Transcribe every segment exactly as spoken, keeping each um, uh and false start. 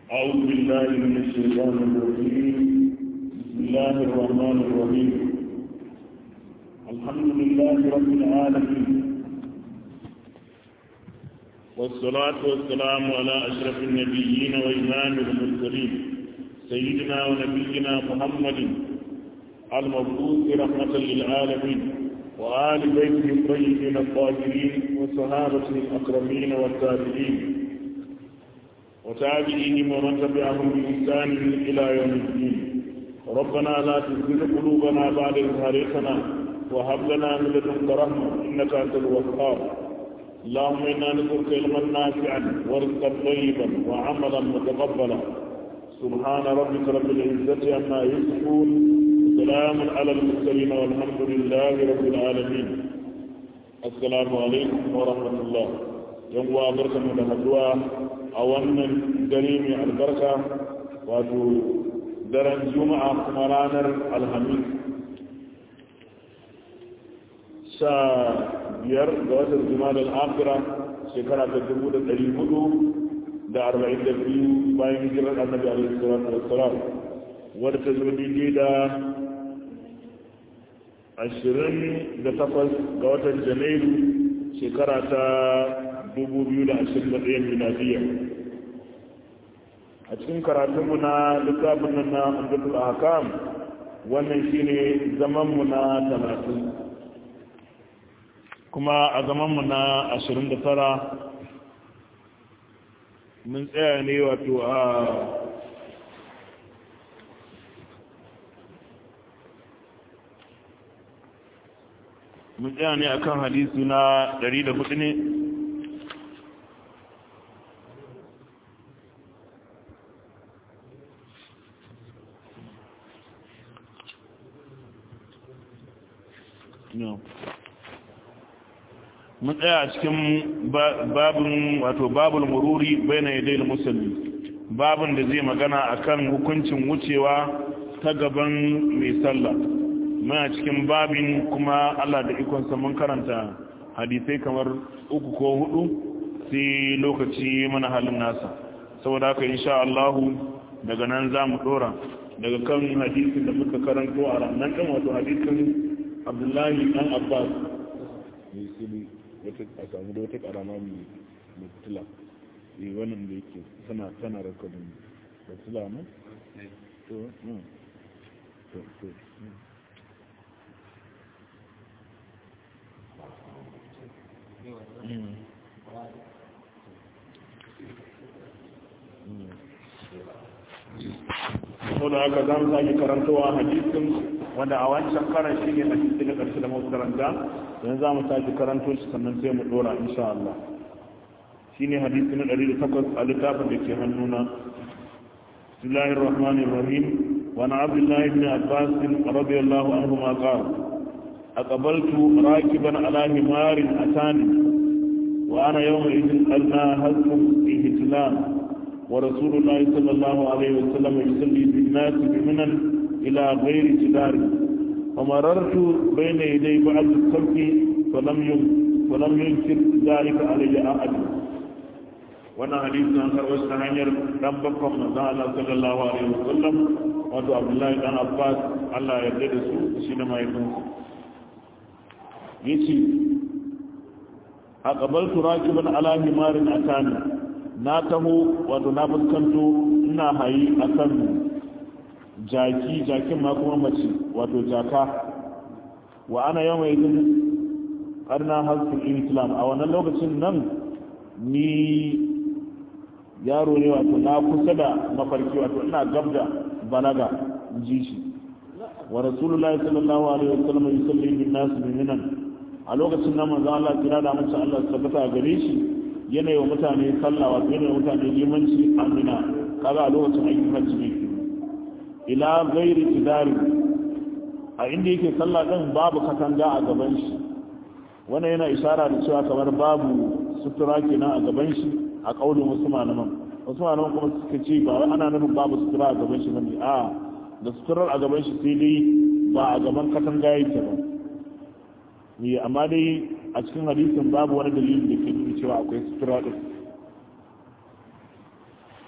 أعوذ بالله من الشيطان الرجيم. بسم الله الرحمن الرحيم. الحمد لله رب العالمين، والصلاة والسلام على أشرف النبيين وإمام المرسلين سيدنا ونبينا محمد المبعوث رحمة للعالمين، وآل بيته الطيبين الطاهرين وصحابته الأكرمين والتابعين وتابعيهم ومن تبعهم بإحسان إلى يوم الدين. ربنا لا تزغ قلوبنا بعد إذ هديتنا وهب لنا من لدنك رحمة إنك أنت الوهاب. اللهم إنا نسألك علما نافعا ورزقا طيبا وعملا متقبلا. سبحان ربك رب العزة عما يصفون، وسلام على المرسلين والحمد لله رب العالمين. السلام عليكم ورحمة الله. يوم وبركة من الهدوء a wannan dare mai albarka, wato daren juma'a kuma ranar alhamis sha biyar ga watan juma'a al'afira shekara ta dubu da ɗari hudu da arba'in da biyu bayan hijirar annabi alaihi salatu wassalam, wadda ta zo daidai da ashirin da takwas ga watan janairu shekara ta dubu biyu da ashirin da ɗaya miladiyya. A cikin karatunmu na littafin nan na Umdatul Ahkam, wannan shine zamanmu na talatin, kuma a zamanmu na ashirin da tara mun tsaya ne wato a mun tsaya ne akan hadisi na ɗari da hudu ne. mun tsaya a cikin babin wato babul mururi baina yadayil musalli, babin da zai magana akan hukuncin wucewa ta gaban mai sallah. muna cikin babin kuma Allah da ikonsa mun karanta hadisai kamar uku ko hudu sai lokaci mana halin nasa, saboda haka insha Allah daga nan za mu dora daga kan hadisin da muka karanto a ranar kan wato hadisin Abdullahi dan Abbas ne, sai wata a samu da wata karama mai mutula eh wannan da yake tana tana rekodin mutula ne to to to sau da haka za mu sake karantowa hadisin wanda a wancan karan shi ne hadisi na ƙarshe da masu karanta, yanzu za mu sake karanto shi sannan sai mu dora insha Allah. Shi ne hadisi na ɗari da takwas a littafin da ke hannuna. Bismillahir Rahmanir Rahim. Wa na Abdullahi ibn Abbas radiyallahu anhu ma qala aqbaltu rakiban ala himarin atani wa ana yawma idin alna hazmu ihtilam ورسول الله صلى الله عليه وسلم يصلي بالناس بمنن إلى غير جدار، ومررت بين يدي بعض الصف فلم فلم ينكر ذلك علي أحد. وانا حديث عن خروج تهانير ربكم نزال صلى الله عليه وسلم وعبد عبد الله بن عباس الله يرضى سو شينما يكون يجي أقبلت راكبا على حمار أتاني، na taho wato na fuskanto ina hayi akan jaki, jakin ma kuma mace wato jaka. wa ana yawan idin karna hasfin islam, a wannan lokacin nan ni yaro ne wato na kusa da mafarki, wato ina gabda balaga ji shi. wa rasulullahi sallallahu alaihi wasallam yusalli bin nas minan, a lokacin nan manzo Allah kira da mace Allah tabbata gare shi yanayi wa mutane sallah, wato yanayi wa mutane limanci amina, kaga a lokacin aikin hajji ne. ila gairi tidari, a inda yake sallah din babu katanga a gaban shi, wannan yana ishara da cewa kamar babu sutura kenan a gaban shi a kaulin wasu malaman. wasu malaman kuma suka ce ba wai ana nufin babu sutura a gaban shi bane, a da suturar a gaban shi sai dai ba a gaban katanga yake ba. ni amma dai a cikin hadisin babu wani dalili da ke nuna cewa akwai sutura din.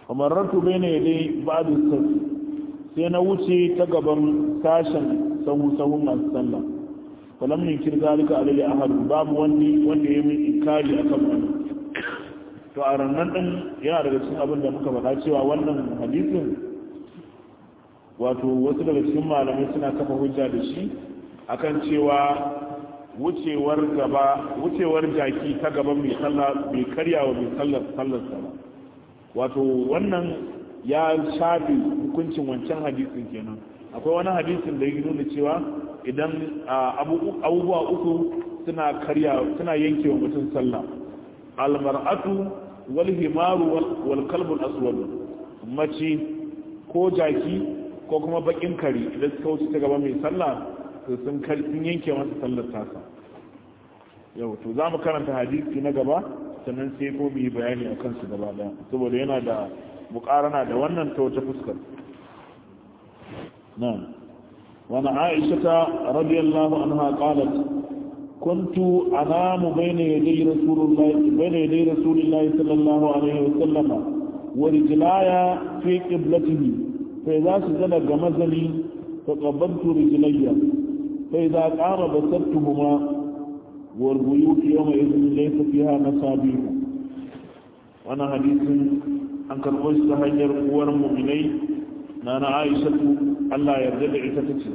umarratu bayna yadai ba'd as sai na wuce ta gaban sashen sahu sahu masu sallah falam yunkir zalika alayhi ahad babu wani wanda ya min inkari akan wannan to a rannan din yana daga cikin abin da muka faɗa cewa wannan hadisin wato wasu daga cikin malamai suna kafa hujja da shi akan cewa wucewar gaba wucewar jaki ta gaban mai sallah bai karya wa mai sallar sallar sa ba wato wannan ya shafi hukuncin wancan hadisin kenan akwai wani hadisin da ya nuna cewa idan abubuwa uku suna karya suna yankewa mutum sallah almar'atu wal himaru wal kalbu al aswad mace ko jaki ko kuma bakin kare idan suka wuce ta gaba mai sallah to sun kar sun yanke masa sallar tasa yau to zamu karanta hadisi na gaba sannan sai ko mu yi bayani akan su gaba daya saboda yana da muqarana da wannan ta wata fuskar na'am wa na aisha radiyallahu anha qalat kuntu anamu bayna yaday rasulullahi bayna yaday rasulillahi sallallahu alaihi wa sallama wa rijlaya fi qiblatihi fa idza sajada gamazani fa qabadtu rijlayya fa idza qama basartuhuma wal buyut yawma idhin laysa fiha masabih wana hadisin an karɓo shi ta hanyar uwar mu'minai na na Aisha Allah yarda da ita tace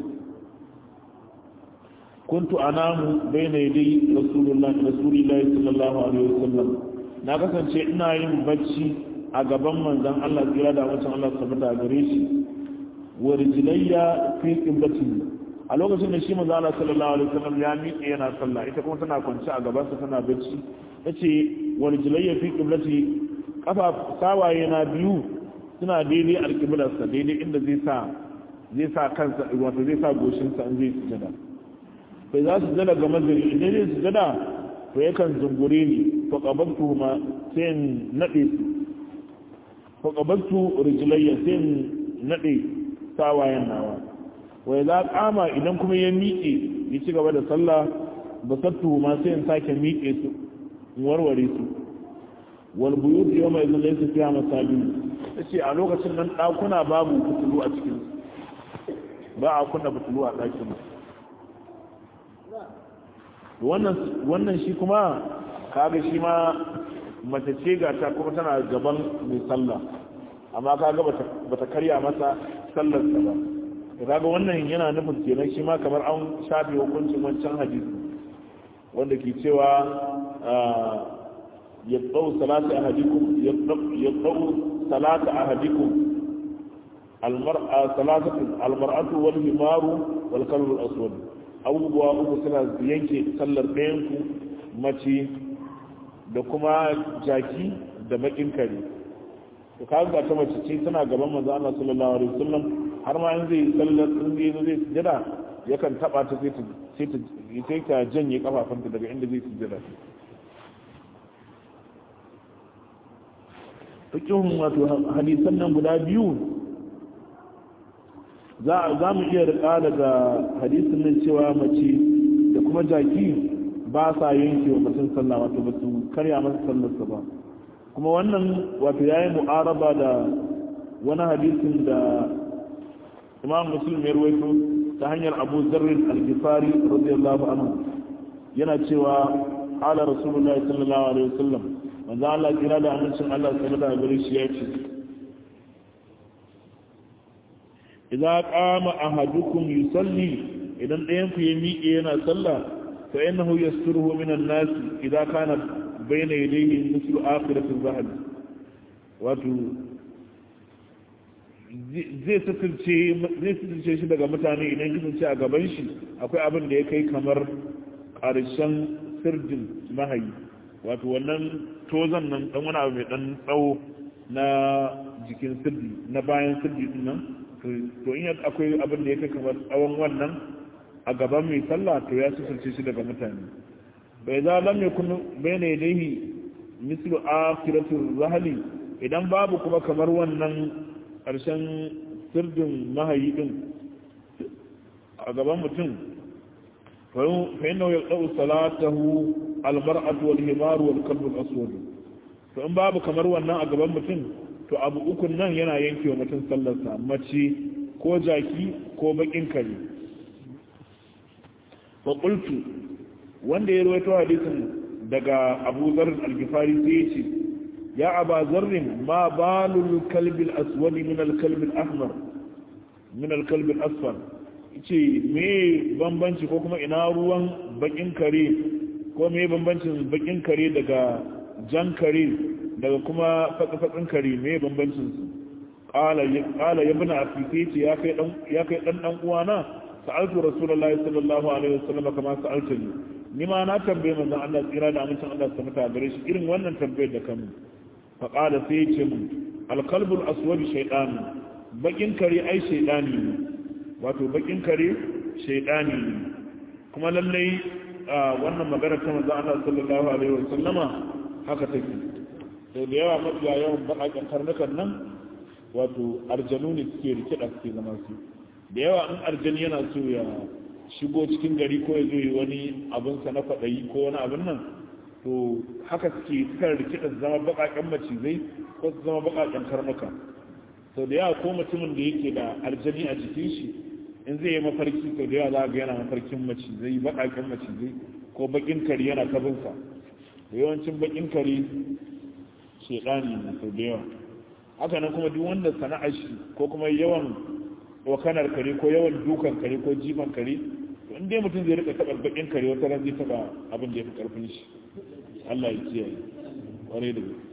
kuntu anamu bayna yaday rasulullahi rasulullahi sallallahu alaihi wasallam na kasance ina yin bacci a gaban manzon Allah tsira da wancan Allah tabbata a gare shi wa rijlayya fi qiblati a lokacin da shi manzon Allah sallallahu alaihi wasallam ya miƙe yana sallah ita kuma tana kwance a gaban sa tana bacci tace wa rijlayya fi qiblati kafa sawaye na biyu suna daidai alƙiblarsa daidai inda zai sa zai sa kansa wato zai sa goshinsa in zai sujada bai za su jada ga mazari idan zai sujada to yakan zungure ni fa qabantu ma sai in nade su fa qabantu rijlayya sai in nade sawayen nawa wa idza qama idan kuma ya miƙe ya ci gaba da sallah basattu ma sai in sake miƙe su in warware su wal buyut yawma idhin laysa fiha masabih yace a lokacin nan dakuna babu fitulu a cikin ba a kunna fitulu a dakin wannan wannan shi kuma kaga shi ma mace ce ga ta kuma tana gaban mai sallah amma kaga bata bata karya masa sallar sa ba kaga wannan yana nufin kenan shi ma kamar an shafe hukuncin wancan hadisi wanda ke cewa يقطعوا صلاة أحدكم يقطعوا صلاة أحدكم المرأة صلاة المرأة والهمار والكلب الأسود abubuwa uku suna yanke sallar ɗayanku mace da kuma jaki da bakin kare to kaga ga ta mace ce tana gaban manzo Allah sallallahu alaihi wasallam har ma in zai sallar in zai zai sujada yakan taba ta sai ta sai ta sai ta janye kafafanta daga inda zai sujada fikihun wato hadisan nan guda biyu za mu iya rika daga hadisin nan cewa mace da kuma jaki ba sa yanke wa mutum sallah wato ba su karya masa sallarsa ba kuma wannan wato yayi mu'araba da wani hadisin da imam muslim ya rawaito ta hanyar abu zarrin al-ghifari radiyallahu anhu yana cewa ala rasulullahi sallallahu alaihi wasallam manzo Allah kira da amincin Allah saboda gare shi ya ce idza qama ahadukum yusalli idan ɗayan ku ya miƙe yana sallah fa innahu yasturuhu min an-nas idza kana bayna yadayhi mislu akhirati az-zahab wato zai suturce zai suturce shi daga mutane idan kasance a gaban shi akwai abin da ya kai kamar ƙarshen sirjin mahayi wato wannan tozan nan dan wani abu mai dan tsawo na jikin sirdi na bayan sirdi din nan to in akwai abin da ya kai kamar tsawon wannan a gaban mai sallah to ya suturce shi daga mutane bai za lam yakun bayna yadayhi mislu akhiratur rahli idan babu kuma kamar wannan ƙarshen sirdin mahayi din a gaban mutum fa inna yaqau salatahu almar'atu wal himar wal kalb al aswad to in babu kamar wannan a gaban mutum to abu ukun nan yana yanke wa mutum sallarsa, mace ko jaki ko bakin kare. wa qultu wanda ya rawaito hadisin daga Abu Dharr al-Ghifari sai ya ce ya Aba Dharr ma balul kalb al-aswad min al-kalb al-ahmar min al-kalb al-asfar, ce me bambanci ko kuma ina ruwan bakin kare ko me bambancin bakin kare daga jan kare daga kuma fatsa-fatsin kare me bambancin su? qala qala ibn afifati ya kai dan ya kai dan dan uwana sa'altu rasulullahi sallallahu alaihi wasallam kama sa'altani ni ma na tambaye manzon Allah tsira da amincin Allah ta mata gare shi irin wannan tambayar da kamu fa qala sai ya ce mu al-qalbul aswad shaytan, bakin kare ai shaytani ne, wato bakin kare shaytani ne. kuma lallai wannan magana ta manzon Allah sallallahu alaihi wasallama haka take. sai da yawa mafiya yawan baƙaƙen karnukan nan wato arjanu ne suke rikida suke zama su. da yawa in arjani yana so ya shigo cikin gari ko ya zo yi wani abinsa na faɗayi ko wani abin nan, to haka suke suka rikida su zama baƙaƙen macizai ko su zama baƙaƙen karnuka. sau da yawa ko mutumin da yake da arjani a jikin shi in zai yi mafarki sau da yawa za ga yana mafarkin macizai baƙaƙen macizai ko baƙin kare yana kabinsa. da yawancin baƙin kare shedani ne sau da yawa. haka nan kuma duk wanda sana'ar shi ko kuma yawan wakanar kare ko yawan dukan kare ko jifan kare, to in dai mutum zai rika taɓa bakin kare wata ran zai taɓa abin da ya fi ƙarfin shi. Allah ya kiyaye ƙwarai da gaske.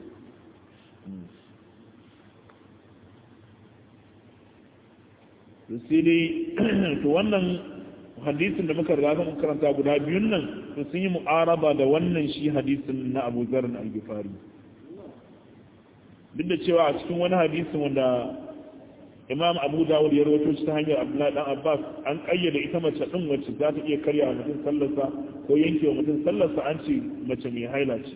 sai dai to wannan hadisin da muka riga mun karanta guda biyun nan to sun yi mu'araba da wannan shi hadisin na Abu Dharr al-Ghifari. duk da cewa a cikin wani hadisin wanda Imam Abu Dawud ya rawaito shi ta hanyar Abdullahi dan Abbas, an kayyade ita mace din wacce za ta iya karya wa mutum sallarsa ko yanke wa mutum sallarsa, an ce mace mai haila ce,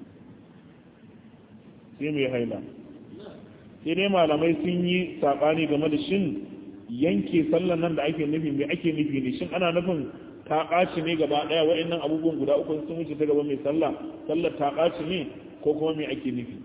sai mai haila. sai dai malamai sun yi sabani game da shin yanke sallar nan da ake nufi me ake nufi ne, shin ana nufin ta ɓaci ne gaba ɗaya waɗannan abubuwan guda uku sun wuce ta gaba mai sallah sallar ta ɓaci ne ko kuma me ake nufi?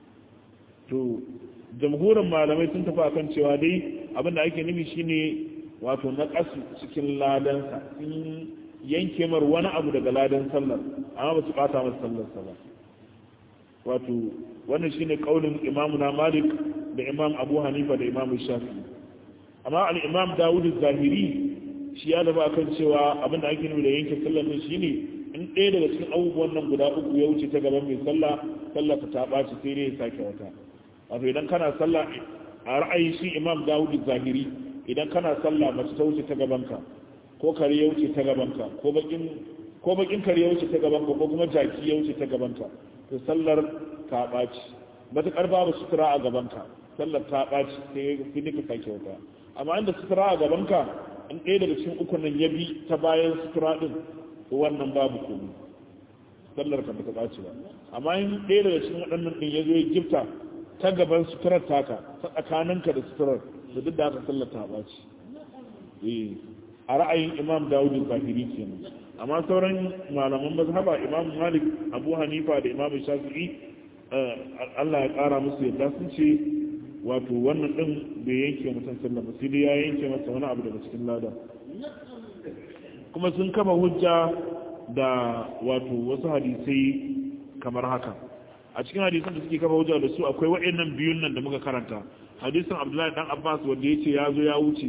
to jamhurin malamai sun tafi akan cewa dai abin da ake nufi shine wato na ƙasu cikin ladansa, sun yanke mar wani abu daga ladan sallar amma ba su ɓata masa sallarsa ba. wato wannan shine kaulin imamu na Malik da imam Abu Hanifa da imam Shafi'i. amma al-imam Dawud az-Zahiri shi ya zaba akan cewa abin da ake nufi da yanke sallar nan shine in ɗaya daga cikin abubuwan nan guda uku ya wuce ta gaban mai sallah, sallah ta ɓaci sai dai ya sake wata. wato idan kana sallah a ra'ayi shi imam Dawud az-Zahiri, idan kana sallah mace ta wuce ta gabanka ko kare ya wuce ta gabanka ko bakin ko bakin kare ya wuce ta gabanka ko kuma jaki ya wuce ta gabanka, to sallar ta ɓaci. matuƙar babu sutura a gabanka sallar ta ɓaci sai sai nika sake wata. amma inda sutura a gabanka in ɗaya daga cikin ukun nan ya bi ta bayan sutura ɗin, to wannan babu komai, sallar ka bata ɓaci ba. amma in ɗaya daga cikin waɗannan ɗin ya zo ya gifta ta gaban suturar taka ta tsakaninka da suturar, da duk da haka sallar ta ɓaci. eh a ra'ayin imam Dawud al-Zahiri kenan. amma sauran malaman mazhaba imam Malik, Abu Hanifa da imam Shafi'i Allah ya ƙara musu yadda sun ce wato wannan ɗin bai yanke mutum sallah ba, sai dai ya yanke masa wani abu daga cikin lada. kuma sun kama hujja da wato wasu hadisai kamar haka. a cikin hadisan da suke kama hujja da su akwai waɗannan biyun nan da muka karanta. hadisin Abdullahi dan Abbas wanda ya ce ya zo ya wuce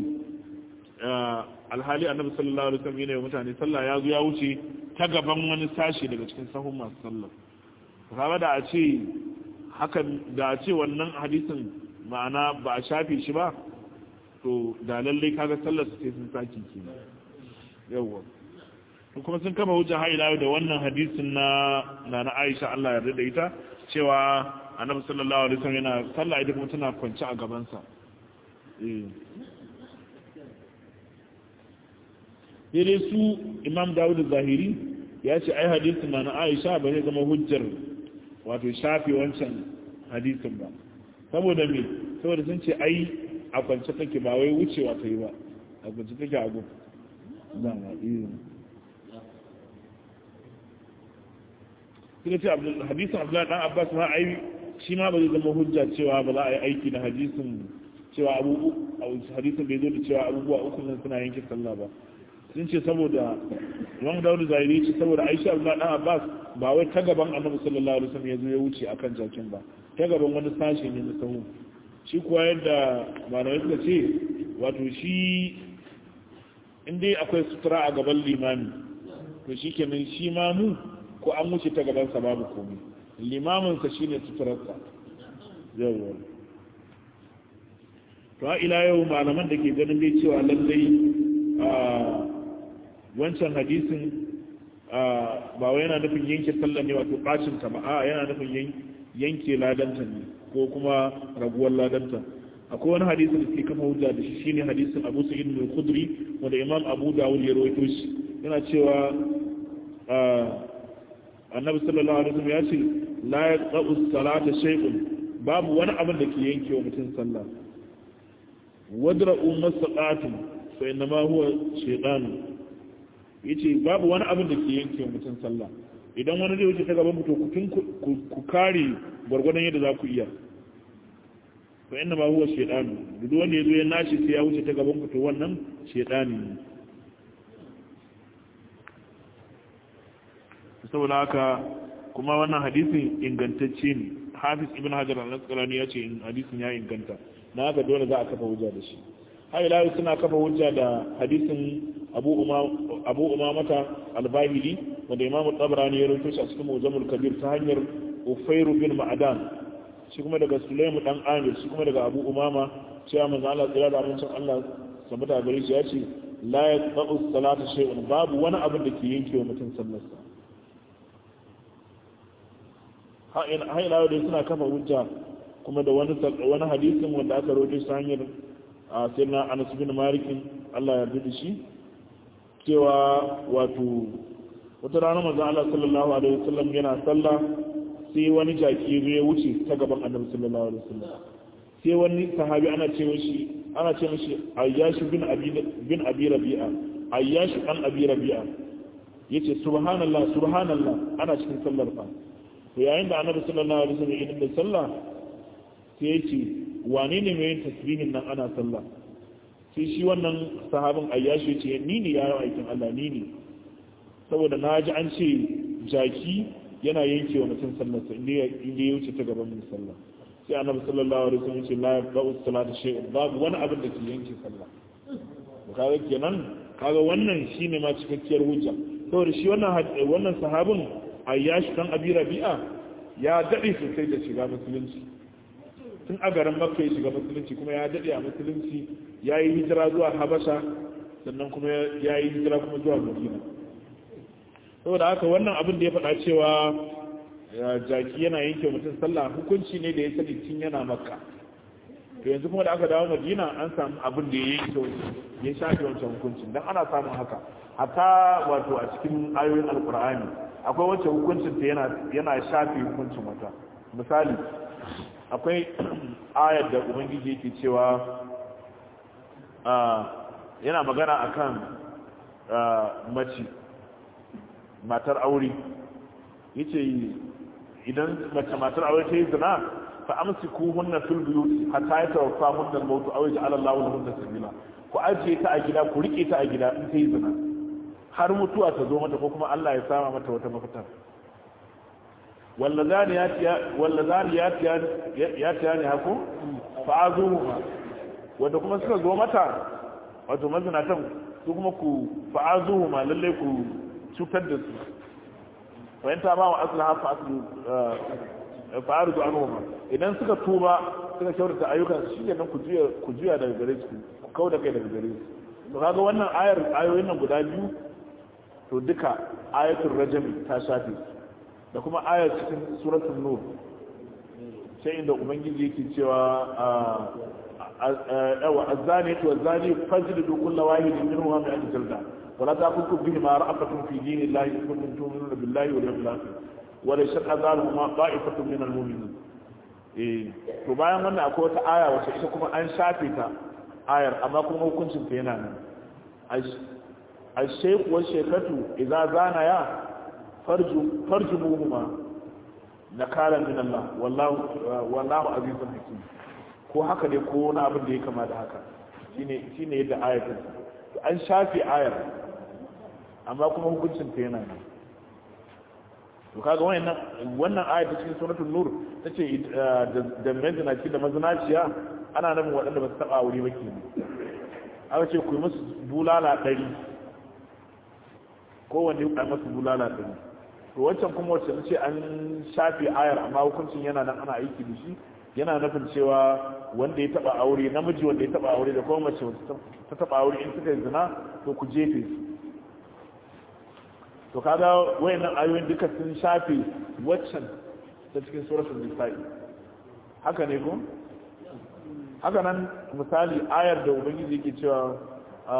alhali annabi sallallahu alaihi wasallam yana mutane sallah, ya zo ya wuce ta gaban wani sashi daga cikin sahun masu sallah. kaga da a ce hakan da a ce wannan hadisin ma'ana ba a shafe shi ba, to da lalle kaga sallar su sai sun saki kenan. yawa kuma sun kama hujja haila da wannan hadisin na na Aisha Allah ya yarda da ita, cewa annabi sallallahu alaihi wasallam yana sallah idan kuma tana kwance a gaban sa. eh dai su Imam Dawud az-Zahiri ya ce ai hadisin na Aisha ba zai zama hujjar wato shafi wancan hadisin ba. saboda me saboda sun ce ai a kwance take ba wai wucewa ta yi ba, a kwance take a gudu. suka ce hadisin Abdullahi dan Abbas ma ai shi ma ba zai zama hujja cewa ba za a yi aiki da hadisin cewa abubu hadisin bai zo da cewa abubuwa uku nan suna yanke sallah ba sun ce saboda Imam Dawud Zahiri ce saboda Aisha Abdullah dan Abbas ba wai ta gaban Annabi sallallahu alaihi wasallam ya zo ya wuce akan jakin ba ta gaban wani sashi ne na sahu shi kuwa yadda malamai suka ce wato shi in dai akwai sutura a gaban limami to shi kenan shi mamu ko an wuce ta gabansa babu komai limaminsa shi ne suturarsa yawon to a ila yau malaman da ke ganin dai cewa lallai a wancan hadisin ba wai yana nufin yanke sallah ne wato bacin ta ba a yana nufin yanke ladanta ne ko kuma raguwar ladanta akwai wani hadisi da ke kafa hujja da shi shine hadisin Abu Sa'id al-Khudri wanda Imam Abu Dawud ya rawaito shi yana cewa Annabi sallallahu alaihi wasallam ya ce la yaqra'u as-salata shay'un babu wani abin da ke yanke wa mutum sallah wadra'u masaqatin fa inma huwa shaytan yace babu wani abin da ke yanke wa mutum sallah idan wani zai wuce ta gaban mutum ku kare gwargwadon yadda za ku iya fa inna ma huwa shaytan duk wanda yazo ya nashi sai ya wuce ta gaban ku to wannan shaytani ne saboda haka kuma wannan hadisin ingantacce ne Hafiz Ibn Hajar al-Asqalani ya ce in hadisin ya inganta na haka dole za a kafa hujja da shi har ila suna kafa hujja da hadisin Abu Umama Abu Umamata al-Bahili wanda Imam Tabrani ya rawaito shi a cikin Mujamul Kabir ta hanyar Ufayr bin Ma'dan shi kuma daga Sulaimu dan Amir shi kuma daga Abu Umama cewa manzo Allah tsira da abincin Allah sabata gare shi ya ce la yaqta'u salata shay'un babu wani abin da ke yanke wa mutum sallarsa ha ila da suna kafa hujja kuma da wani wani hadisin wanda aka rawaito shi hanyar sayyidina Anas bin Malik Allah ya yarda shi cewa wato wata rana manzo Allah sallallahu alaihi wasallam yana sallah sai wani jaki ya wuce ta gaban Annabi sallallahu alaihi wasallam sai wani sahabi ana ce mishi ana ce mishi Ayyash bin Abi bin Abi Rabi'a Ayyash an Abi Rabi'a yace subhanallah subhanallah ana cikin sallar fa to yayin da Annabi sallallahu alaihi wasallam ya yi sallah sai yace wane ne mai tasbihin nan ana sallah sai shi wannan sahabin Ayyash yace ni ne yaron aikin Allah ni ne saboda naji an ce jaki yana yanke wa mutum sallarsa inda ya wuce ta gaban mai sallah sai Annabi sallallahu alaihi wasallam ce la yaqba'u salata shay'un babu wani abin da ke yanke sallah to kaga kenan kaga wannan shine ma cikakkiyar hujja saboda shi wannan wannan sahabin Ayyash dan Abi Rabi'a ya dade sosai da shiga musulunci tun a garin Makka ya shiga musulunci kuma ya dade a musulunci yayi hijira zuwa Habasha sannan kuma yayi hijira kuma zuwa Madina saboda haka wannan abin da ya faɗa cewa jaki yana yanke mutum sallah hukunci ne da ya sani tun yana Makka to yanzu kuma da aka dawo Madina an samu abin da ya yanke ya shafe wancan hukuncin dan ana samun haka hatta wato a cikin ayoyin Alkur'ani akwai wacce hukuncin ta yana yana shafe hukuncin wata misali akwai ayar da ubangiji yake cewa yana magana akan mace matar aure yace idan mace matar aure ta yi zina fa amsiku hunna fil buyut hatta yatawaffa hunna al-maut aw yaj'ala Allahu lahunna sabila ku ajiye ta a gida ku rike ta a gida in ta yi zina har mutuwa ta zo mata ko kuma Allah ya sama mata wata mafita wallazani yatiya wallazani yatiya yatiya ne hako fa'azuhuma wanda kuma suka zo mata wato mazinatan su kuma ku fa'azuhuma lalle ku cutar da su wayan ta ba wa aslaha fa aslu fa'arudu anhuma idan suka tuba suka kyautata ayyukan su shine nan ku juya ku juya daga gare su ku kauda kai daga gare su to kaga wannan ayar ayoyin nan guda biyu to duka ayatul rajm ta shafe da kuma ayar cikin suratul nur sai inda ubangiji yake cewa yawa azani to azani fajlidu kullu wahidin minhum bi an jalda ولا تأخذكم بهما رأفة في دين الله إن كنتم تؤمنون بالله واليوم الآخر ولا شك ذلكما طائفة من المؤمنين eh to bayan wannan akwai wata aya wacce ita kuma an shafe ta ayar amma kuma hukuncin ta yana nan al-shaykh wa shaykhatu idza zana ya farju farjumuhuma nakalan min Allah wallahu wallahu azizun hakim ko haka ne ko wani abin da ya kama da haka shine shine yadda ayatin an shafi ayar amma kuma hukuncin ta yana ne to kaga wannan wannan ayat ta cikin suratul nur tace da mazinaci da mazinaciya ana nufin waɗanda ba su taba aure ba kenan aka ce ku yi musu bulala ɗari kowanne a masu bulala ɗari to wancan kuma wacce ce an shafe ayar amma hukuncin yana nan ana aiki da shi yana nufin cewa wanda ya taba aure namiji wanda ya taba aure da kuma mace ta taba aure in suka yi zina to ku jefe su to kaga wayannan ayoyin duka sun shafe waccan ta cikin suratul nisa'i haka ne ko haka nan misali ayar da ubangiji yake cewa a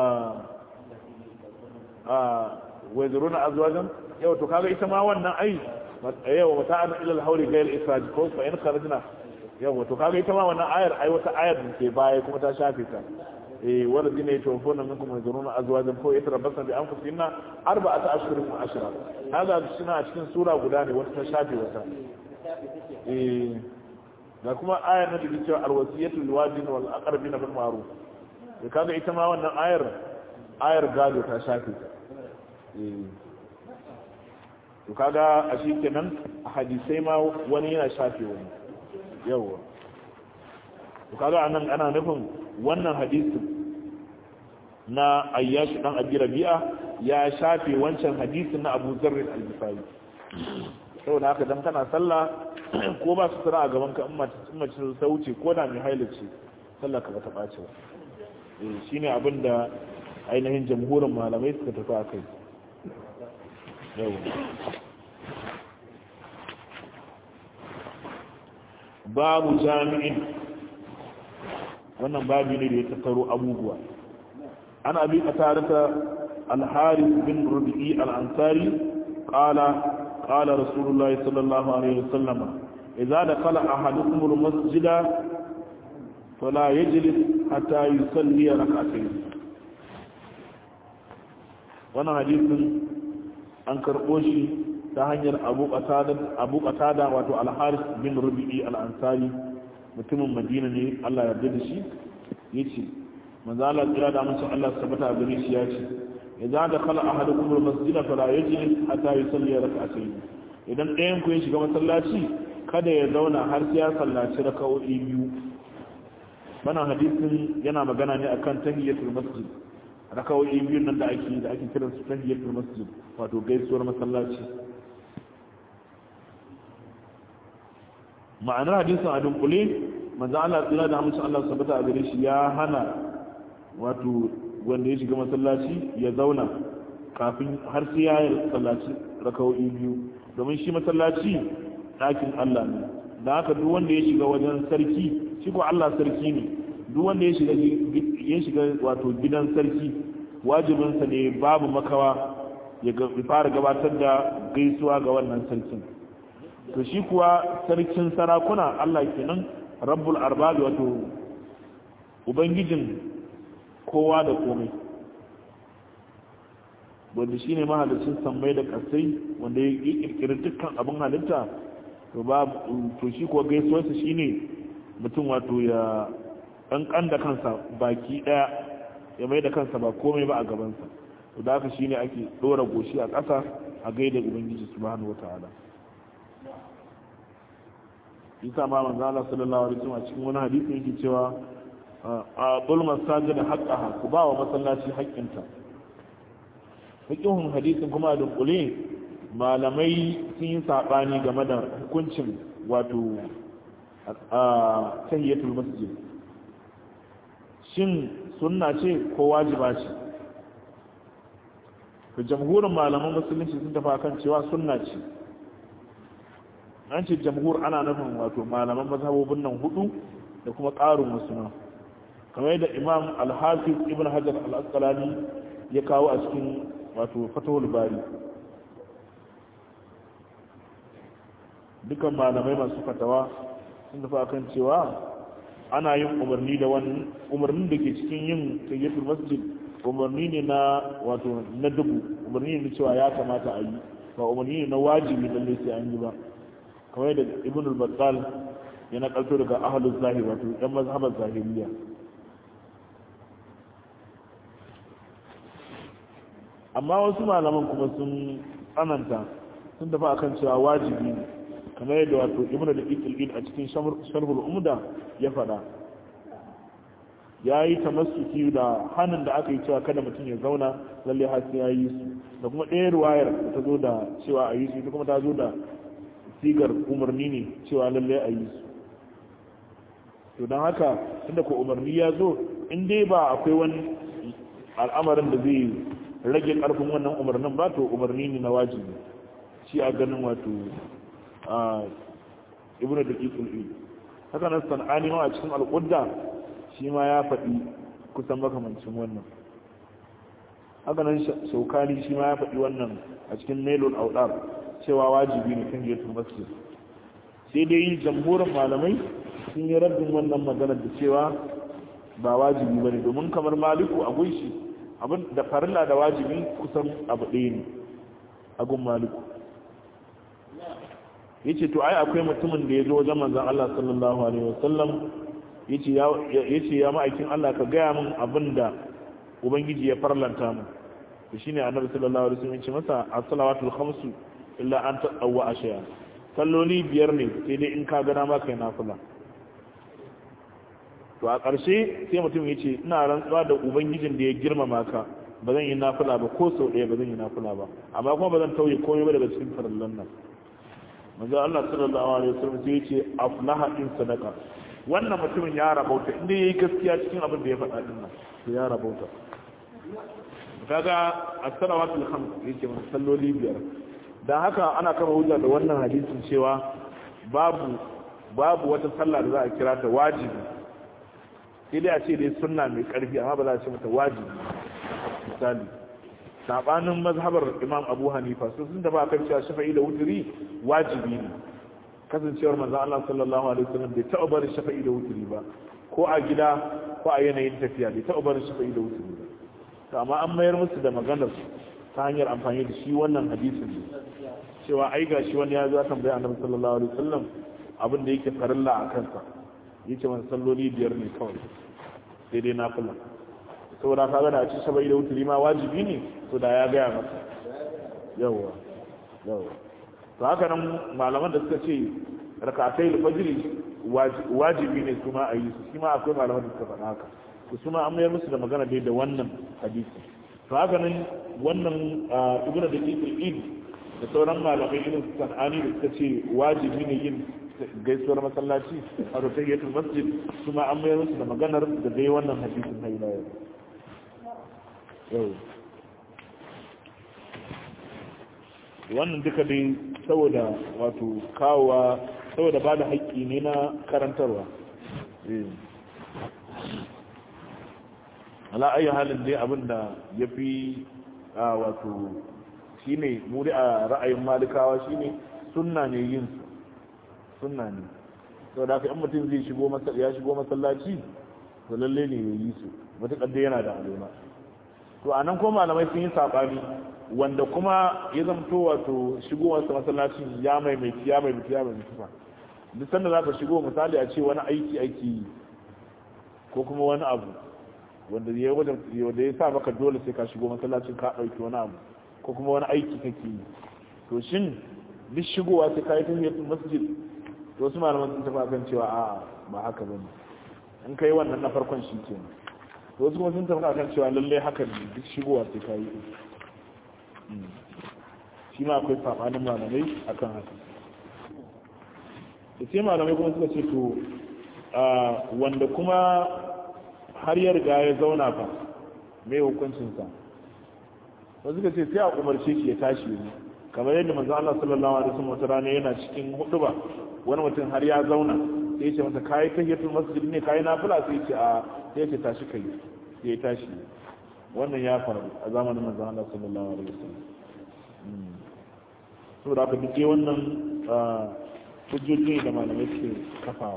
a waziruna azwajan yau to kaga ita ma wannan ai yau wata an ila al-hawli ghayr israj ko fa in kharajna yau to kaga ita ma wannan ayar ai wata ayar da ke baya kuma ta shafe ta eh walladina yatawaffawna minkum waziruna azwajan ko yatarabasna bi anfusihinna arba'ata ashhurin wa ashra hada suna cikin sura guda ne wata ta shafe wata eh da kuma ayar na da cewa alwasiyatu liwajin wal aqrabina bil ma'ruf to kaga ita ma wannan ayar ayar gado ta shafe ta eh to kaga a shi kenan a hadisai ma wani yana shafe wani yawa to kaga anan ana nufin wannan hadisi na ayyashi dan abi rabi'a ya shafe wancan hadisin na Abu Zarr al-Ghifari saboda haka dan kana sallah ko ba su tsara a gaban ka in mace ta wuce ko da mai hailace sallah ka ba ta bace ba eh shine abin da ainihin jamhurin malamai suka tafi akai yawa babu jami'in wannan babu ne da ya tattaro abubuwa an abi qatarata al-harith bin rubi'i al-ansari qala qala rasulullahi sallallahu alaihi wasallam idza dakhala ahadukum al-masjida fala yajlis hatta yusalli rak'atayn wannan hadisin an karbo shi ta hanyar abu qatada wato al-haris bin rubi'i al-ansari mutumin madina ne Allah ya yarda da shi yace manzo Allah kira da mutum Allah sabata a gare shi yace idza dakhala ahadukum al-masjid fala yajlis hatta yusalli rak'atayn idan ɗayan ku ya shiga masallaci kada ya zauna har sai ya sallaci raka'o'i biyu wannan hadisin yana magana ne akan tahiyatul masjid raka'o'i biyu nan da ake da ake kiransu tahiyatul masjid wato gaisuwar masallaci ma'anar hadisin a dunkule manzo Allah tsira da hamsin Allah sabata a gare shi ya hana wato wanda ya shiga masallaci ya zauna kafin har sai ya sallaci raka'o'i biyu domin shi masallaci ɗakin Allah ne da haka duk wanda ya shiga wajen sarki shi ko Allah sarki ne duk wanda ya shiga ya shiga wato gidan sarki wajibinsa ne babu makawa ya fara gabatar da gaisuwa ga wannan sarkin to shi kuwa sarkin sarakuna Allah kenan rabbul arbab wato ubangijin kowa da komai wanda shine mahalicin sammai da kasai wanda ya kirkiri dukkan abin halitta to ba to shi kuwa gaisuwarsa shine mutum wato ya kankan da kansa baki daya ya mai da kansa ba komai ba a gabansa to da haka shine ake dora goshi a ƙasa a gaida ubangiji subhanahu wataala isa ma manzo Allah sallallahu alaihi wasallam cikin wani hadisi yake cewa a bul masajid haqqaha ku ba wa masallaci haƙƙinta fiqhun hadisin kuma da kule malamai sun yi sabani game da hukuncin wato a tahiyatul masjid shin sunna ce ko wajiba ce to jamhurin malaman musulunci sun tafi kan cewa sunna ce an ce jamhur ana nufin wato malaman mazhabobin nan hudu da kuma ƙarin wasu nan kamar da imam al-hafiz ibn hajar al-asqalani ya kawo a cikin wato fatahul bari dukan malamai masu fatawa sun tafi akan cewa ana yin umarni da wani umarnin da ke cikin yin tayyatul masjid umarni ne na wato na dubu umarni ne cewa ya kamata a yi ba umarni ne na wajibi lalle sai an yi ba kamar da ibn al-battal yana kalto daga ahlul zahir wato yan mazhabar zahiriya. amma wasu malaman kuma sun tsananta sun tafi akan cewa wajibi ne kamar yadda wato ibn al-qayyim a cikin sharhul umda ya faɗa ya yi tamassuki da hannun da aka yi cewa kada mutum ya zauna lalle har sai ya yi su da kuma ɗaya ruwayar ta zo da cewa a yi su ita kuma ta zo da sigar umarni ne cewa lalle a yi su to don haka tunda ko umarni ya zo in dai ba akwai wani al'amarin da zai rage ƙarfin wannan umarnin ba to umarni ne na wajibi shi a ganin wato a ibnu da ƙiƙul haka nan sana'ani ma a cikin al'udda shi ma ya faɗi kusan makamancin wannan haka nan shaukani shi ma ya faɗi wannan a cikin nailul audar cewa wajibi ne kan jetul masjid sai dai jamhurin malamai sun yi raddin wannan maganar da cewa ba wajibi ba ne domin kamar maliku a gunshi abin da farilla da wajibi kusan abu ɗaya ne a gun maliku ya ce to ai akwai mutumin da ya zo wajen manzan Allah sallallahu alaihi wasallam ya ce ya ma'aikin Allah ka gaya min abin da ubangiji ya farlanta mu to shine annabi sallallahu alaihi wasallam ya ce masa as-salawatul khamsu illa an tadawwa ashya salloli biyar ne sai dai in ka gana ma kai nafila to a ƙarshe sai mutum ya ce ina rantsuwa da ubangijin da ya girmama ka ba zan yi nafila ba ko sau ɗaya ba zan yi nafila ba amma kuma ba zan tauye komai ba daga cikin farallan nan manzo Allah sallallahu alaihi wasallam sai ya ce aflaha in sadaka wannan mutumin ya rabauta inda yayi gaskiya cikin abin da ya faɗa din nan to ya rabauta kaga as-salawatul khams yake mun salloli biyar dan haka ana kama hujja da wannan hadisin cewa babu babu wata sallah da za a kira ta wajibi sai dai a ce dai sunna mai karfi amma ba za a ce mata wajibi misali sabanin mazhabar imam abu hanifa sun sun taba kan cewa shafa'i da wuturi wajibi ne kasancewar manzo Allah sallallahu alaihi wasallam bai taɓa barin shafa'i da wuturi ba ko a gida ko a yanayin tafiya bai taɓa barin shafa'i da wuturi ba to amma an mayar musu da maganar ta hanyar amfani da shi wannan hadisin ne cewa ai gashi wani ya zo tambaya annabi sallallahu alaihi wasallam abin da yake farilla a kansa yake man salloli biyar ne kawai sai dai nafila saboda ka gada a ci shafa'i da wuturi ma wajibi ne to da ya gaya masa yawa yawa to haka nan malaman da suka ce rakatai da fajiri wajibi ne su ma a yi su shi ma akwai malaman da suka faɗa haka to su ma an mayar musu da magana dai da wannan hadisi to haka nan wannan ibnu da id da sauran malamai irin su sanani da suka ce wajibi ne yin gaisuwar masallaci a rutahiyatul masjid su ma an mayar musu da maganar da dai wannan hadisin na ila yau yau wannan duka dai saboda wato kawowa saboda ba da haƙƙi ne na karantarwa ala ayi halin dai abinda ya fi wato shi ne muri a ra'ayin malikawa shi ne sunna ne yin su sunna ne sau da aka yan mutum zai shigo ya shigo masallaci to lalle ne ya yi su matuƙar dai yana da alama to a nan kuma malamai sun yi saɓani wanda kuma ya zamto wato shigowarsa masallacin ya maimaiti ya maimaiti ya maimaiti ba duk sanda za ka shigo misali a ce wani aiki aiki ko kuma wani abu wanda ya wanda ya sa maka dole sai ka shigo masallacin ka ɗauki wani abu ko kuma wani aiki kake yi to shin duk shigowa sai ka yi tahiyatul masjid to wasu malaman sun tafi kan cewa a'a ba haka bane in kai wannan na farkon shi kenan to wasu kuma sun tafi kan cewa lalle haka ne duk shigowa sai ka yi shi ma akwai sabanin malamai akan haka da sai malamai kuma suka ce to wanda kuma har ya riga ya zauna fa mai hukuncinsa wasu suka ce sai a umarce shi ya tashi ne kamar yadda manzo Allah sallallahu alaihi wasallam wata rana yana cikin huduba wani mutum har ya zauna sai ya ce masa kai tahiyatul masjid ne kai nafila sai ya ce a sai ya ce tashi kai sai ya tashi wannan ya faru a zamanin manzo Allah sallallahu alaihi wasallam to da duk wannan hujjoji da malamai suke kafawa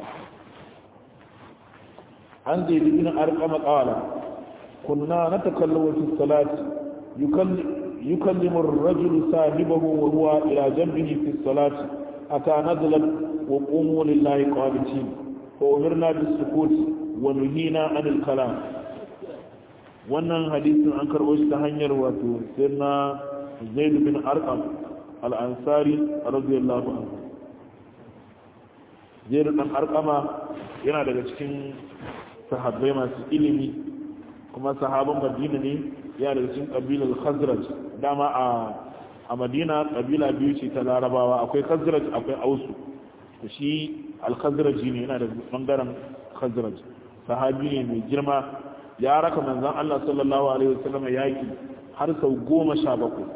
an zai ibn arqama qala kunna natakallamu fi salati yukallimu ar-rajulu sahibahu wa huwa ila janbihi fi salati ata nazalat wa qumu lillahi qanitin fa umirna bis sukut wa nuhina anil kalam. wannan hadisin an karbo shi ta hanyar wato sirna Zaid bin Arqam al-Ansari radiyallahu anhu. Zaid bin Arqama yana daga cikin sahabbai masu ilimi kuma sahaban Madina ne, yana daga cikin kabilar Khazraj. Dama a a Madina kabila biyu ce ta Larabawa, akwai Khazraj akwai Ausu. to shi al-Khazraji ne, yana da bangaren Khazraj. Sahabi ne mai girma, ya raka manzon Allah sallallahu alaihi wasallam yaki har sau goma sha bakwai.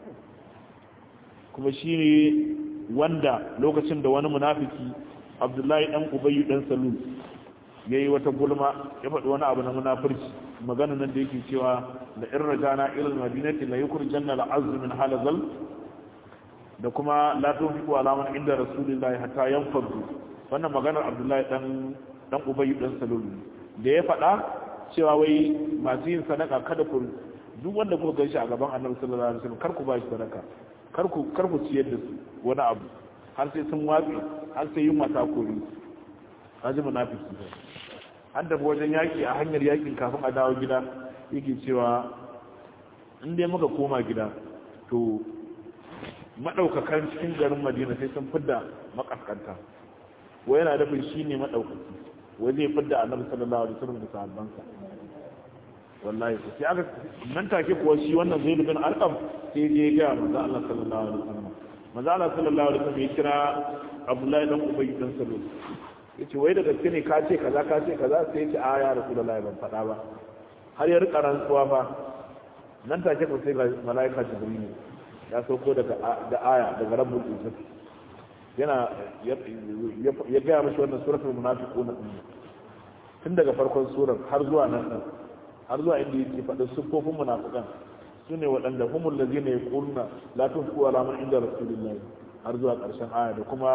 kuma shi ne wanda lokacin da wani munafiki Abdullahi dan Ubayy dan Salul yayi wata gulma ya faɗi wani abu na munafirci, magana nan da yake cewa la in rajana ila al-madinati la yukhrijanna al-azz min halazal, da kuma la tunfiqu ala man inda rasulillahi hatta yanfadu. wannan maganar Abdullahi dan dan Ubayy dan Salul da ya faɗa cewa wai masu yin sadaka kada ku, duk wanda kuka ganshi a gaban Annabi sallallahu alaihi wasallam kar ku ba shi sadaka, kar ku kar ku ciyar da su wani abu har sai sun watsi, har sai yin mata kori. kaji munafiki an dafa wajen yaki, a hanyar yakin kafin a dawo gida yake cewa in dai muka koma gida to madaukakan cikin garin Madina sai sun fidda makaskanta. wai yana dafin shi ne madaukaki, wai zai fidda Annabi sallallahu alaihi wasallam da sahabbansa. wallahi sai aka nan take kuwa shi wannan Zaid bin Arqam sai je ga manzo Allah sallallahu alaihi wasallam. manzo Allah sallallahu alaihi wasallam ya kira Abdullahi dan Ubay dan Salul, yace wai da gaske ne ka ce kaza ka ce kaza? sai yace a ya Rasulullahi ban faɗa ba. har ya rika rantsuwa fa. nan take ko sai ga malaika Jibril ya sauko daga da aya daga Rabbul Izzati, yana ya ga mashi wannan suratul munafiqun tun daga farkon surar har zuwa nan har zuwa inda yake faɗa sufofin munafiqan sune waɗanda humul ladina yaquluna la tunfiqu ala man inda rasulillahi har zuwa ƙarshen aya, da kuma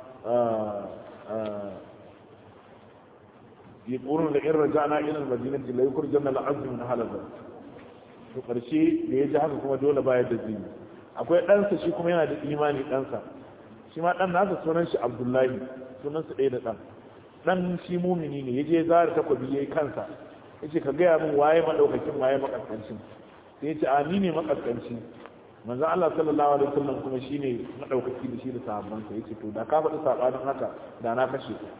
yaquluna la in raja'na ila al-madinati la yukhrijanna al-'azz min halazah. to ƙarshe da ya ji haka kuma dole bayar da zini. akwai ɗansa shi kuma yana da imani, ɗansa shi ma ɗan nasa sunan shi Abdullahi, sunansa ɗaya da ɗan. ɗan shi mumini ne, ya je zara takwabi ya yi kansa, ya ce ka gaya min waye maɗaukakin waye makaskancin. sai ya ce a ni ne makaskanci, manzan Allah sallallahu alaihi wasallam kuma shi ne maɗaukaki da shi da sahabbansa. ya ce to da ka faɗi saɓanin haka da na kashe ku.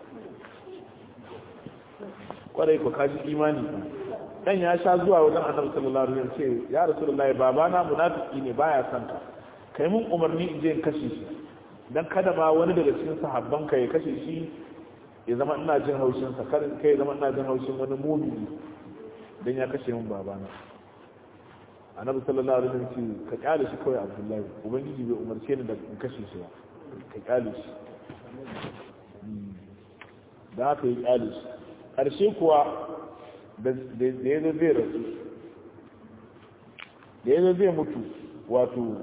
kwarai ku kaji imani ba. dan ya sha zuwa wajen Annabi sallallahu alaihi wasallam ce ya Rasulullahi babana munafiki ne baya son ka, kai mun umarni in je in kashe shi, dan kada ma wani daga cikin sahabban ka ya kashe shi ya zama ina jin haushin sa, kar kai zama ina jin haushin wani mu'mini dan ya kashe mun babana. Annabi sallallahu alaihi wasallam ce ka kyale shi kawai Abdullahi, ubangiji bai umarce ni da in kashe shi ba, ka kyale shi. da haka ya kyale shi. Karshe kuwa da ya zo zai rasu, da ya zo zai mutu, wato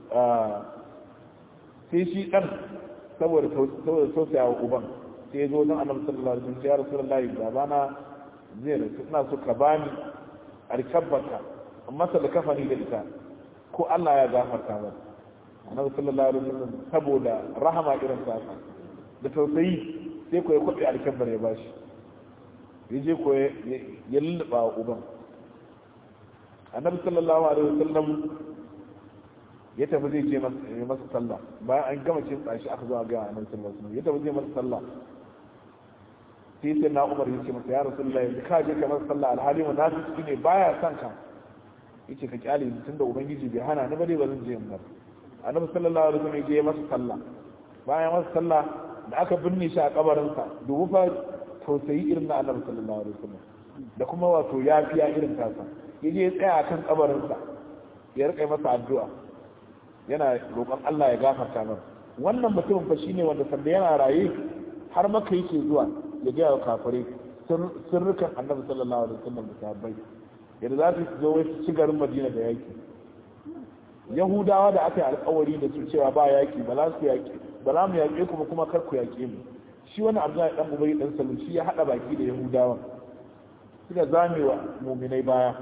sai shi ɗan saboda tausaya wa uban sai ya zo don Annabi sallallahu alaihi wasallam ya Rasulullahi babana zai rasu, ina so ka bani alkabbata amma sa da kafani da ita ko Allah ya gafarta ba. Annabi sallallahu alaihi wasallam saboda rahama irin sa da tausayi sai ko ya kwabe alkabbar ya bashi, ya je ko ya lulluɓa wa uban. Annabi sallallahu alaihi wasallam ya tafi zai je masa sallah bayan an gama cin tsashi aka zo a ga Annabi sallallahu alaihi wasallam ya tafi zai masa sallah sai sai na Umar yace masa ya Rasulullahi yanzu ka je ka masa sallah alhali munafiki ne baya son ka, yace ka kyale ni tunda ubangiji bai hana ni ba dai ba zan je in bar. Annabi sallallahu alaihi wasallam ya je masa sallah, bayan masa sallah da aka binne shi a kabarinsa, dubu fa tausayi irin na Annabi sallallahu alaihi wasallam da kuma wato yafiya irin tasa, yaje ya tsaya akan kabarinsa ya rika masa addu'a yana roƙon Allah ya gafarta masa. wannan mutumin fa shine wanda sanda yana raye har maka yake zuwa ya ga kafire sirrukan Annabi sallallahu alaihi wasallam da sahabbai yadda za su zo wai su ci garin Madina da yaki. Yahudawa da aka yi alƙawari da su cewa ba yaki ba za su yaki ba za mu yaƙe ku ba kuma kar ku yaƙe mu. Shi wani Abdullahi dan Ubay dan Salul shi ya hada baki da Yahudawa suka zamewa mu'minai baya.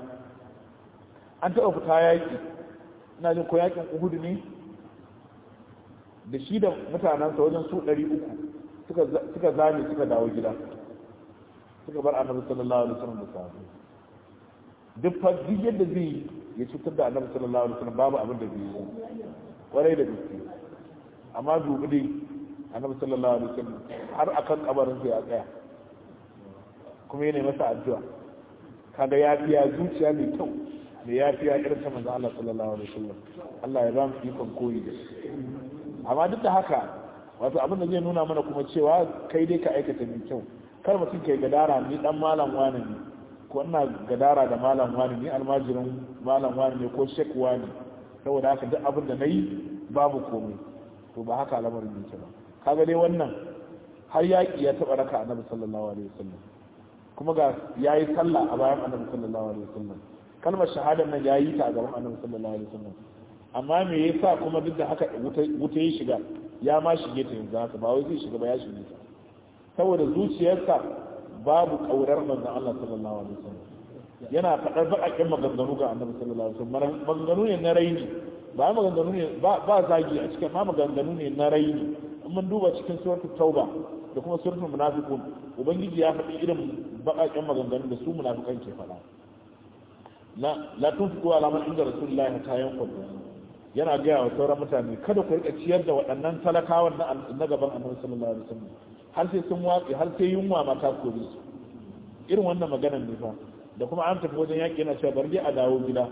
An taɓa fita yaƙi, ina jin ko yaƙin Uhud ne da shi da mutanensa wajen su ɗari uku suka zame suka dawo gida suka bar annabi sallallahu alaihi wasallam da sahabbai duk fa duk yadda zai ya cutar da annabi sallallahu alaihi wasallam babu abin da zai yi kwarai da gaske amma dubi dai annabi sallallahu alaihi wasallam har akan kabarin sa ya tsaya kuma yana masa addu'a kaga yafiya zuciya mai kyau da yafiya irin ta manzo Allah sallallahu alaihi wasallam Allah ya ba mu ikon koyi da shi amma duk da haka wato abin da zai nuna mana kuma cewa kai dai ka aikata mai kyau kar mutum kai gadara ni dan malam wani ne ko ina gadara da malam wani ni almajirin malam wani ne ko shek wani saboda haka duk abin da nayi babu komai to ba haka al'amarin yake ba kaga dai wannan har yaki ya taba raka annabi sallallahu alaihi wasallam kuma ga yayi sallah a bayan annabi sallallahu alaihi wasallam kalmar shahada nan yayi ta a gaban annabi sallallahu alaihi wasallam amma me yasa kuma duk da haka wuta ya shiga ya ma shige ta yanzu haka ba wai zai shiga ba ya shige ta saboda zuciyarsa babu kaurar manzon Allah sallallahu alaihi wasallam yana faɗar baƙaƙen maganganu ga annabi sallallahu alaihi wasallam maganganu ne na raini ba maganganu ne ba zagi a cikin ma maganganu ne na raini in mun duba cikin suratul tauba da kuma suratul munafiqun ubangiji ya faɗi irin baƙaƙen maganganu da su munafikan ke faɗa la la tunfiqu ala man inda rasulullahi ta yanqulu yana gaya wa sauran mutane kada ku rika ciyar da waɗannan talakawan na gaban annabi sallallahu alaihi wasallam har sai sun watsi har sai yunwa ma ta kore su irin wannan maganar ne fa da kuma an tafi wajen yaƙi yana cewa bari a dawo gida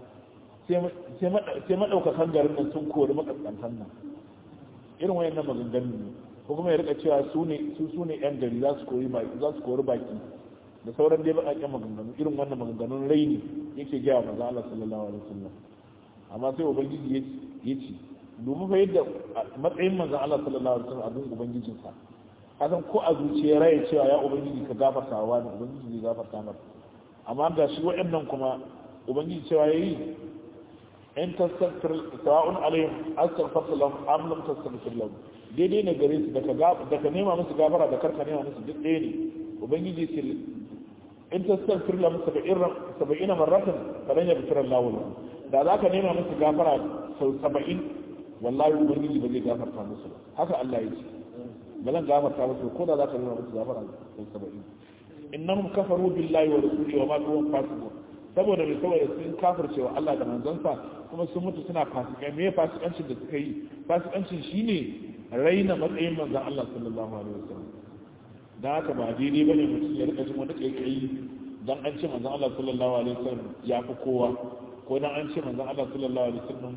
sai maɗaukakan garin nan sun kori makaskantan nan irin wayannan maganganu ne ko kuma ya rika cewa su ne su su ne yan gari za su kori baki za su kori baki da sauran dai baƙaƙen maganganu irin wannan maganganun raini yake gaya wa manzo Allah sallallahu alaihi wasallam amma sai ubangiji ya ce domin fa yadda matsayin manzon Allah sallallahu alaihi wasallam abin ubangijinsa kasan ko a zuciya raye cewa ya ubangiji ka gafarta wa ne ubangiji zai gafarta masa amma ga shi waɗannan kuma ubangiji cewa yayi in tastaghfir sawa'un alaihim astaghfir lahum am lam tastaghfir lahum daidai ne gare su daga daga nema musu gafara da karka nema musu duk ɗaya ne ubangiji ce in tastaghfir lahum sab'ina marratan falan yaghfir Allahu lahum da za ka nema musu gafara sau saba'in wallahi ubangiji ba zai gafarta musu ba haka Allah ya ce ba zan gafarta musu ko da za ka nema musu gafara sau saba'in innahum kafaru billahi wa rasulihi wa matu hum fasiqun saboda mai saboda sun kafirce wa Allah da manzansa kuma sun mutu suna fasikai me fasikancin da suka yi fasikancin shine raina matsayin manzon Allah sallallahu alaihi wasallam dan haka ba daidai bane mutum ya rika jin wani kaikayi dan an ce manzon Allah sallallahu alaihi wasallam ya fi kowa ko dan an ce manzon Allah sallallahu alaihi wasallam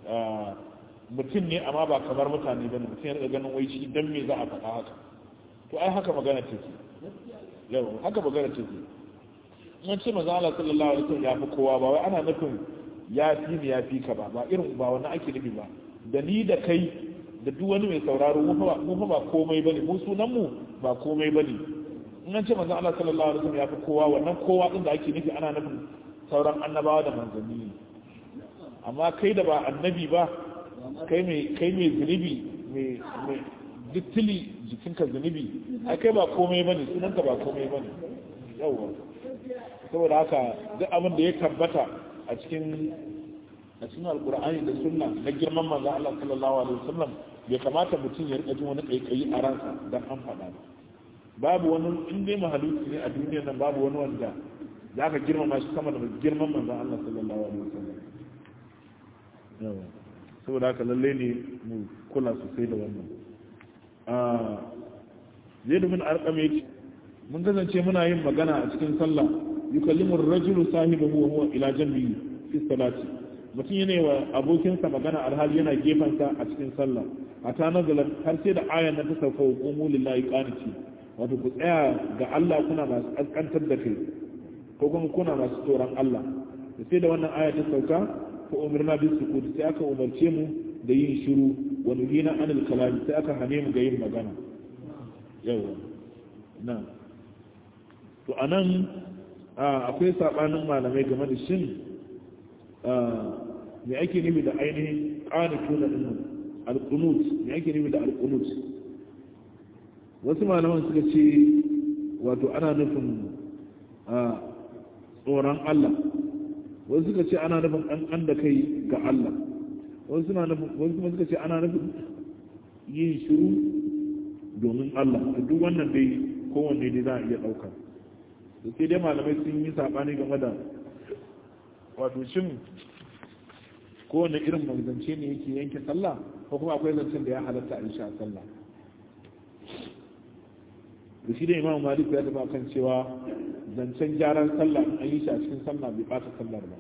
mutum ne amma ba kamar mutane bane mutum ya rika ganin wai shi dan me za a faɗa haka to ai haka magana take yau haka magana take in ce manzon Allah sallallahu alaihi wasallam ya fi kowa ba wai ana nufin ya fi ni ya fi ka ba ba irin ba wannan ake nufi ba da ni da kai da duk wani mai sauraro mu fa ba komai bane mu sunan mu ba komai bane in an ce manzon Allah sallallahu alaihi wasallam ya fi kowa wannan kowa din da ake nufi ana nufin sauran annabawa da manzanni amma kai da ba annabi ba kai mai kai mai zunubi mai mai dittili jikinka zunubi ai kai ba komai bane sunanka ba komai bane yawa saboda haka duk abin da ya tabbata a cikin a cikin alqur'ani da sunna na girman manzon Allah sallallahu alaihi wasallam bai kamata mutum ya rika jin wani kaikayi a ransa dan an faɗa babu wani in dai mahaluki ne a duniyar nan babu wani wanda za ka girmama shi sama da girman manzan Allah sallallahu alaihi wasallam saboda haka lalle ne mu kula sosai da wannan zai domin arkame mun kasance muna yin magana a cikin sallah yukallimu ar-rajulu sahibahu wa huwa ila janbihi fi salati mutum yana wa abokinsa magana alhali yana gefansa a cikin sallah hatta nazalat har sai da ayan nan ta sauka wa qumu lillahi qaniti wato ku tsaya ga Allah kuna masu kaskantar da kai ko kuma kuna masu tsoron Allah da sai da wannan aya ta sauka ko umarna bin sukut sai aka umarce mu da yin shiru wa nuhina anil kalam sai aka hane mu ga yin magana yawa na to anan akwai sabanin malamai game da shin me ake nufi da ainihin qanituna din al-qunut me ake nufi da al-qunut wasu malaman suka ce wato ana nufin tsoron Allah wasu suka ce ana nufin ƙanƙan da kai ga Allah wasu kuma suka ce ana nufin yin shiru domin Allah duk wannan dai kowanne dai za a iya ɗauka da sai dai malamai sun yi saɓani game da wato shin kowane irin magzance ne yake yanke sallah ko kuma akwai zancen da ya halatta a isha sallah da shi da imam malik ya taɓa kan cewa zancen gyaran sallah an yi shi a cikin sallah bai ɓata sallar ba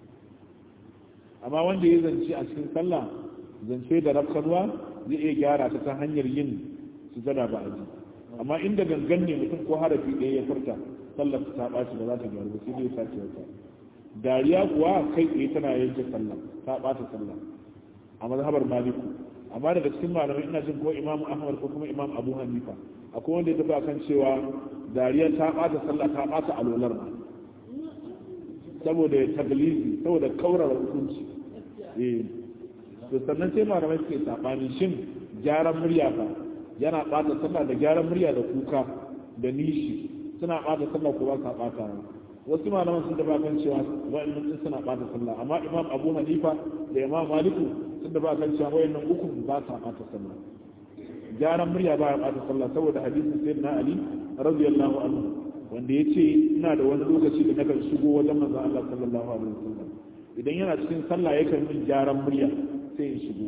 amma wanda ya zance a cikin sallah zance da rafkarwa zai iya gyara ta ta hanyar yin sujada ba a ji amma inda gangan ne mutum ko harafi ɗaya ya furta sallar ta ɓaci ba za ta gyaru ba sai dai ya sace wata dariya kuwa kai tsaye tana yanke sallah ta ɓata sallah a mazhabar maliku amma daga cikin malamai ina jin ko imam ahmad ko kuma imam abu hanifa akwai wanda ya tafi akan cewa dariya ta ɓata sallah ta ɓata alolar ma saboda ya taglizi saboda kaurara hukunci eh to sannan sai malamai suke sabani shin gyaran murya fa yana ɓata sallah da gyaran murya da kuka da nishi suna ɓata sallah ko ba sa ɓata wasu malaman sun daba kan cewa wa'annan din suna ɓata sallah amma imam abu hanifa da imam maliku sun daba kan cewa wa'annan uku ba sa ɓata sallah gyaran murya ba ya ɓata sallah saboda hadisin sayyidina ali radiyallahu anhu wanda ya ce ina da wani lokaci da nakan shigo wajen manzon Allah sallallahu alaihi wasallam idan yana cikin sallah yakan min gyaran murya sai in shigo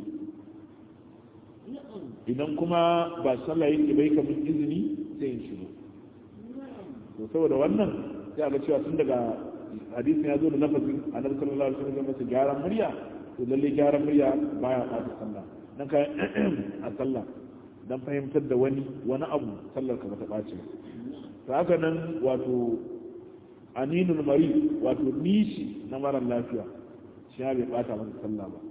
idan kuma ba sallah yake bai kamin izini sai in shigo to saboda wannan sai ga cewa tun daga hadisin ya zo da lafazin annabi sallallahu alaihi wasallam masa gyaran murya to lalle gyaran murya baya ɓata sallah dan ka a sallah dan fahimtar da wani wani abu sallar ka bata ɓace ta haka nan wato aninul mari wato nishi na marar lafiya shi ya bai ɓata masa sallah ba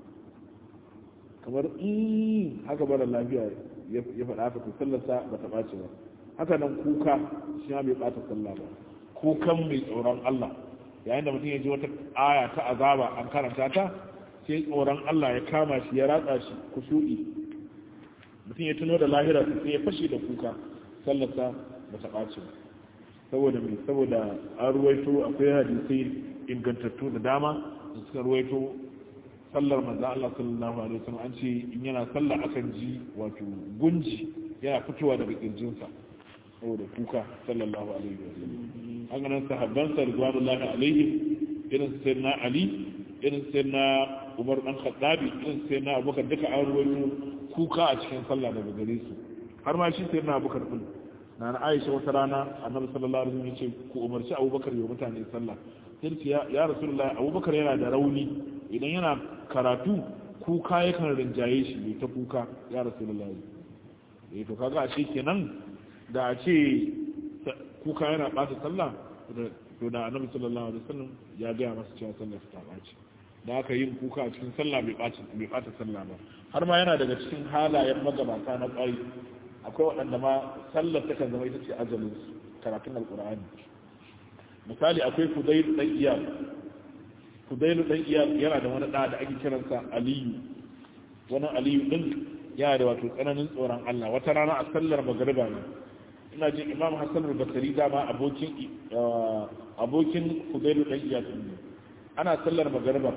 kamar in haka marar lafiya ya faɗa haka to sallarsa bata ɓace ba haka nan kuka shi ya bai ɓata sallah ba kukan mai tsoron Allah yayin da mutum ya ji wata aya ta azaba an karanta ta sai tsoron Allah ya kama shi ya ratsa shi kushu'i mutum ya tuno da lahira sai ya fashe da kuka sallarsa ba ta ɓace ba saboda mai saboda an ruwaito akwai hadisai ingantattu da dama da suka ruwaito sallar manzo Allah sallallahu alaihi wasallam an ce in yana sallah akan ji wato gunji yana fitowa daga kirjinsa saboda kuka sallallahu alaihi wasallam an ganin sahabban sa ridwanullahi alaihi irin sayyidina ali irin sayyidina Umar dan Khattabi irin sayyidina Abubakar duka an ruwaito kuka a cikin sallah daga gare su har ma shi sayyidina Abubakar din na na Aisha wata rana annabi sallallahu alaihi wasallam ya ce ku umarci Abubakar ya mutane sallah sai ya ya Rasulullahi Abubakar yana da rauni idan yana karatu kuka yakan rinjaye shi bai ta kuka ya Rasulullahi eh to kaga ashe kenan da a ce kuka yana ɓata sallah to da annabi sallallahu alaihi wasallam ya gaya masa cewa sallah ta ɓaci da aka yin kuka a cikin sallah bai ɓaci bai ɓata sallah ba har ma yana daga cikin halayen magabata na ƙwari akwai waɗanda ma sallar ta kan zama ita ce ajalin karatun alƙur'ani misali akwai fudailu dan iyal fudailu dan iyal yana da wani ɗa da ake kiransa aliyu wani aliyu din yana da wato tsananin tsoron Allah wata rana a sallar magariba ne ina jin imam hassan al-basri dama abokin abokin fudailu dan iyas ne ana sallar magariba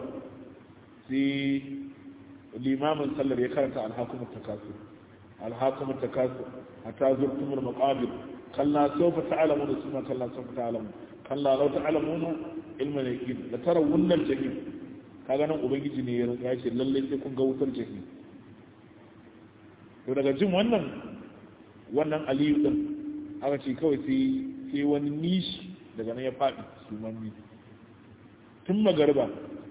sai limamin sallar ya karanta alhakumut takasur alhakumut takasur hatta zurtumul maqabir kalla sawfa ta'lamun thumma kalla sawfa ta'lamun kalla law ta'lamuna ilma yaqin la tarawunna al-jahim kaga nan ubangiji ne ya ce lalle sai kun ga wutar jahim to daga jin wannan wannan aliyu din aka ce kawai sai wani nishi daga nan ya faɗi su manni tun magarba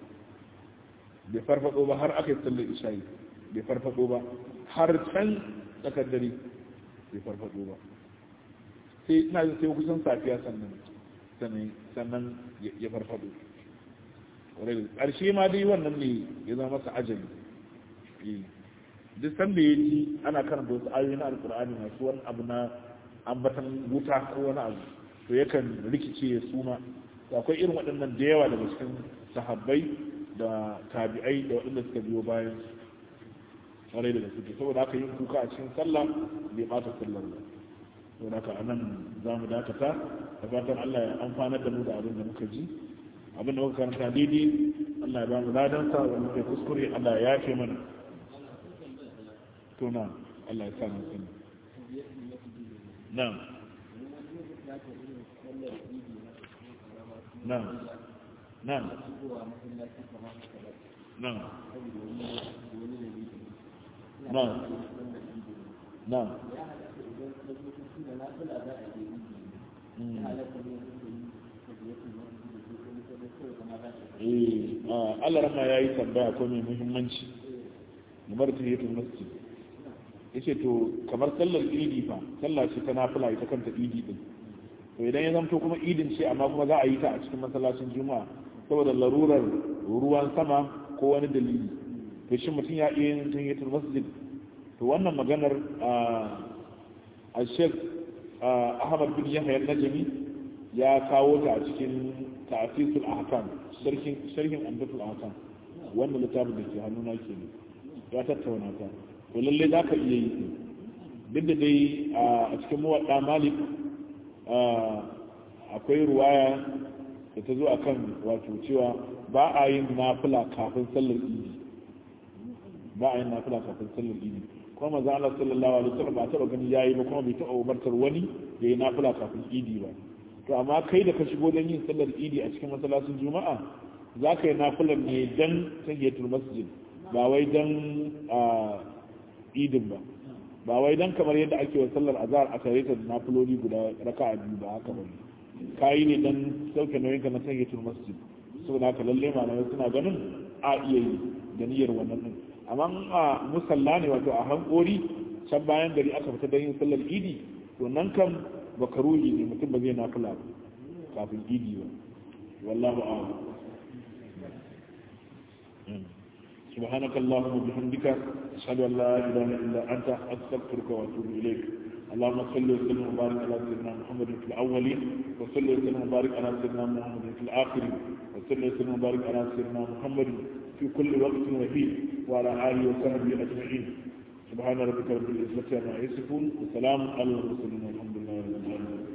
bai farfado ba har aka yi sallar isha'i bai farfado ba har can tsakar dare bai farfado ba sai ina jin sai kusan safiya sannan sannan ya farfado ƙarshe ma dai wannan ne ya zama masa ajali duk sanda ya ji ana karanta wasu ayoyi na alkur'ani masu wani abu na ambatan wuta ko wani abu to yakan rikice ya suma to akwai irin waɗannan da yawa daga cikin sahabbai da tabi'ai da waɗanda suka biyo bayan ƙwarai da suke saboda haka yin kuka a cikin sallah bai ɓata sallar ba saboda haka anan za mu dakata da fatan Allah ya amfanar da mu da abin da muka ji abin da muka karanta daidai Allah ya ba mu ladansa wanda muka kuskure Allah ya yafe mana to na Allah ya sa mu sani na'am na'am na'am na'am na'am na'am Allah rama ya yi tambaya ko mai muhimmanci kamar tahiyatul masjid yace to kamar sallar idi fa sallah ce ta nafila ita kanta idi din to idan ya zamto kuma idin ce amma kuma za a yi ta a cikin masallacin juma'a saboda larurar ruwan sama ko wani dalili to shi mutum ya iya yin tahiyatul masjid to wannan maganar a Sheikh Ahmad bin Yahya al-Najmi ya kawo ta a cikin ta'fisul ahkam sharhin sharhin amdatul ahkam wannan littafin da ke hannuna kenan ya tattauna ta to lalle za ka iya yi duk da dai a cikin muwadda Malik akwai ruwaya da ta zo akan wato cewa ba a yin nafila kafin sallar idi ba a yin nafila kafin sallar idi kuma manzo Allah sallallahu alaihi wasallam ba taba gani yayi ba kuma bai taba umartar wani da yi nafila kafin idi ba to amma kai da ka shigo don yin sallar idi a cikin masallacin juma'a za ka yi nafilar ne dan tahiyatul masjid ba wai dan idin ba ba wai dan kamar yadda ake wa sallar azhar a tare da nafiloli guda raka'a biyu ba haka ba kayi ne dan sauke nauyin ka na tahiyatul masjid saboda haka lalle malamai suna ganin a iya yi da niyyar wannan din amma a musalla ne wato a hankori can bayan gari aka fita don yin sallar idi to nan kan bakaruhi ne mutum ba zai nafila kafin idi ba wallahu a'lam سبحانك اللهم وبحمدك أشهد أن لا إله إلا أنت أستغفرك وأتوب إليك اللهم صل وسلم وبارك على سيدنا محمد في الأولين وصل وسلم وبارك على سيدنا محمد في الآخرين وصل وسلم وبارك على سيدنا محمد في كل وقت وحين وعلى آله وصحبه أجمعين سبحان ربك رب العزة عما يصفون وسلام على المرسلين والحمد لله رب العالمين